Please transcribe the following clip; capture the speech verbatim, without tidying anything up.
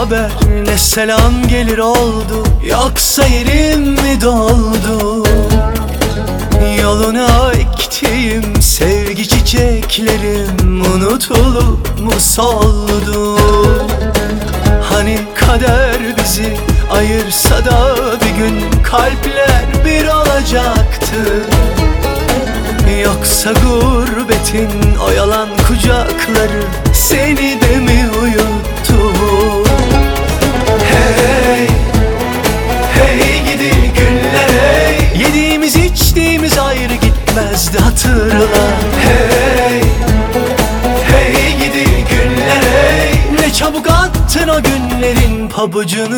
haber ne selam gelir oldu, yoksa yerim mi doldu? Yoluna ektiğim sevgi çiçeklerim unutulup mu soldu? Hani kader bizi ayırsa da bir gün kalpler bir olacaktı. Yoksa gurbetin o yalan kucakları seni de mi uyuttu? Hey, hey gidi günler hey, yediğimiz içtiğimiz ayrı gitmezdi hatırla. Hey, hey gidi günler hey, ne çabuk attın o günlerin pabucunu.